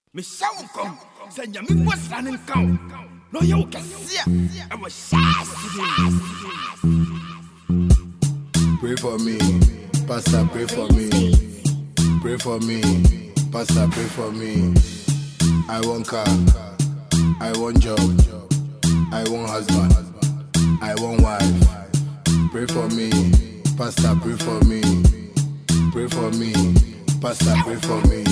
Me shout come, say me was running count. No you can see, I was shy. Pray for me, Pastor, pray for me. Pray for me, Pastor, pray for me. I want car, I want job, I want husband, I want wife. Pray for me, Pastor, pray for me. Pray for me, Pastor, pray for me.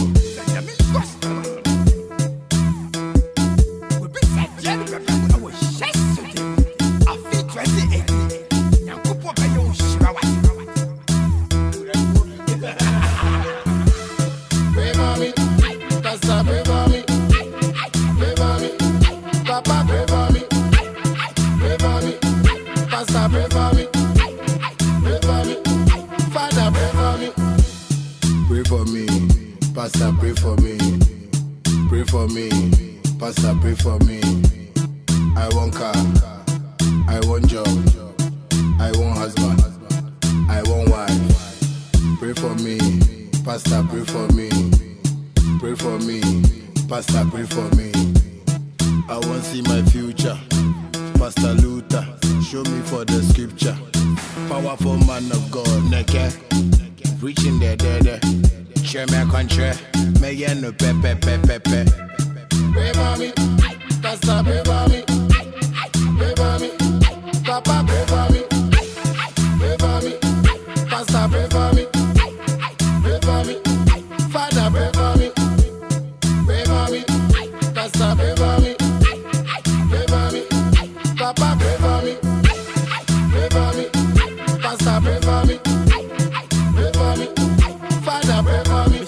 Pastor, pray for me. Pray for me. Pastor, pray for me. I want car. I want job. I want husband. I want wife. Pray for me. Pastor, pray for me. Pray for me. Pastor, pray for me. I want to see my future. Pastor Luther, show me for the scripture. Powerful man of God, neke. Reaching there. Share my country, me ya no pepe. Pray for me, Pastor, pray for me. Pray for me, Papa, pray for me. Pray for me, Pastor, pray for me. Pray for me, Father, pray for me. Pray for me, Pastor, pray for me. Pray for me, Papa, pray for me. Pray for me, Pastor, pray for me. Pray for me, Father, pray for me.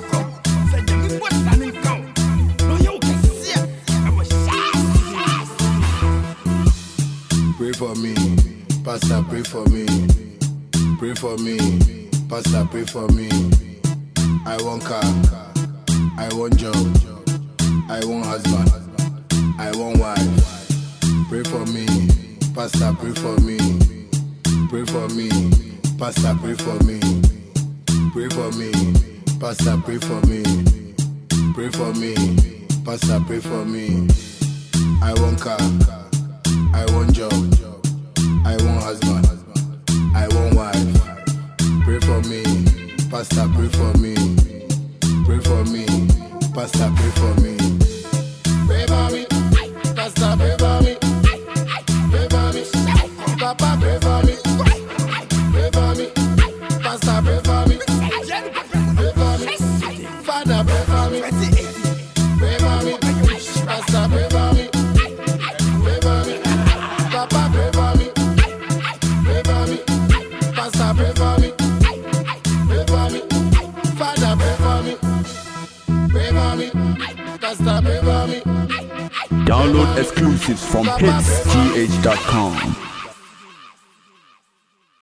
Pray for me, Pastor, pray for me. Pray for me, Pastor, pray for me. I want car, I want job, I want husband, I want wife. Pray for me, Pastor, pray for me. Pray for me, Pastor, pray for me. Pray for me, Pastor, pray for me. Pray for me, Pastor, pray for me. I want car, I want job, I want husband, I want wife. Pray for me, Pastor, pray for me. Pray for me, Pastor, pray for me. Pray for me, Pastor, pray for me. Pray for me, Papa, pray for me. Pray for me, Pastor, pray for me. Pray for me, Father, pray for me. Pray for me, Pastor, pray for me. Pray for me, Papa, pray for me. Pray for me, Pastor, pray for me. Pray for me, Father, pray for me. Pray for me, Pastor, pray for me. Download exclusives from hitsgh.com.